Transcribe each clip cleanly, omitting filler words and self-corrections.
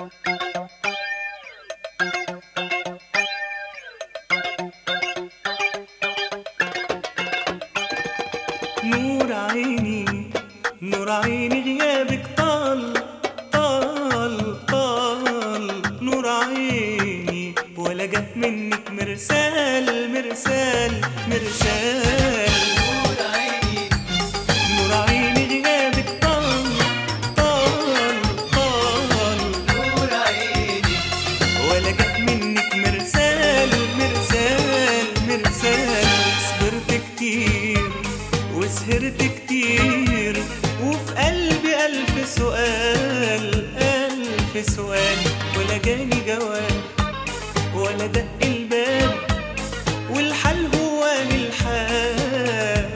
نور عيني نور عيني غيابك طال طال طال. نور عيني ولا جه منك مرسال مرسال مرسال. نور عيني نور عيني غيابك طال طال طال. نور عيني ولا جه منك مرسال مرسال مرسال. صبرت كتير وسهرت كتير وفي قلبي ألف سؤال ألف سؤال. ولا جاني جواب ولا دق الباب والحال هو الحال.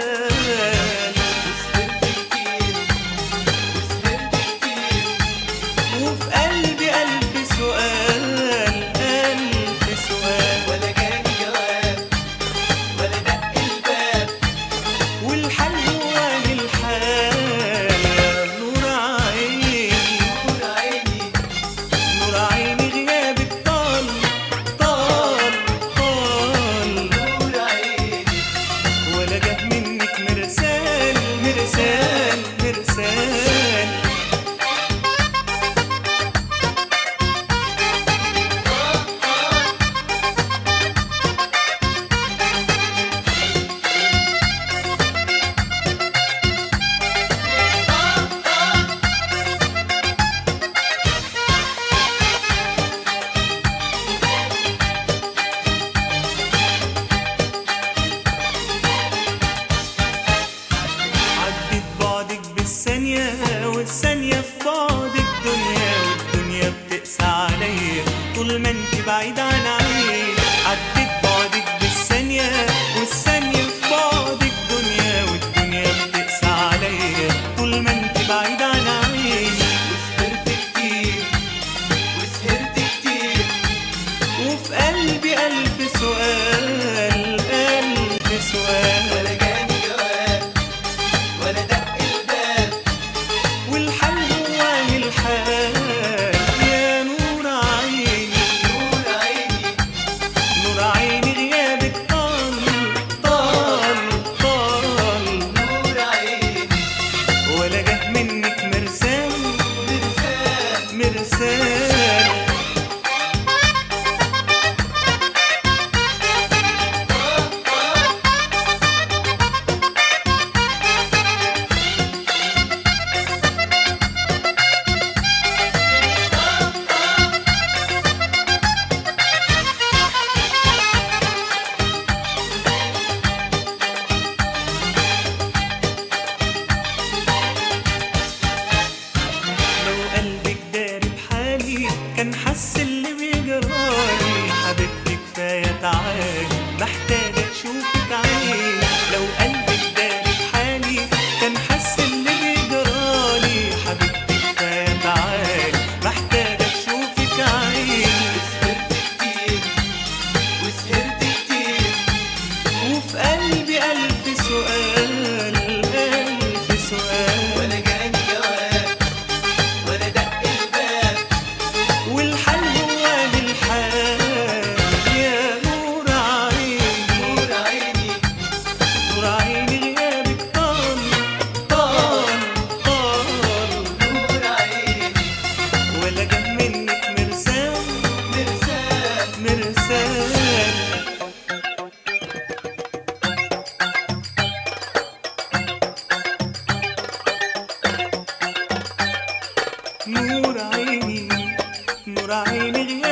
وسهرت كتير وسهرت كتير وفي قلبي ألف سؤال ألف سؤال. ولا جاني جواب ولا دق الباب والحال هو الحال. نور عيني نور عيني نور عيني غيابك طال طال طال. نور عيني ولا جه منك مرسال مرسال مرسال. عدت بعدك بالثانية والثانية في بعدك دنيا والدنيا بتقسى عليا طول ما انت بعيد عن عيني. عدت بعدك بالثانية والثانية في بعدك دنيا والدنيا بتقسى عليا طول ما انت بعيد عن عيني. وسهرت كتير وسهرت كتير وفي قلبي ألف سؤال ألف سؤال. ولا جاني جواب ولا دق الباب والحال هو الحال. يا نور عيني نور عيني نور عيني غيابك طال طال طال. نور عيني ولا جه منك مرسال مرسال مرسال. لو قلبك داري بحالي كان حس اللي بيجرالي. حبيبتي كفاية تعالي محتاجة أشوفك عيني. لو قلبك داري بحالي كان حس اللي بيجرالي. حبيبتي كفاية تعالي محتاجة أشوفك عيني. وسهرت كتير وسهرت كتير وفي قلبي ألف سؤال ألف سؤال. ولا جاني جواب ولا دق الباب والحال هو الحال. يا نور عيني نور عيني نور عيني غيابك طال طال طال. نور عيني ولا جه منك مرسال مرسال مرسال. نور عيني نور عيني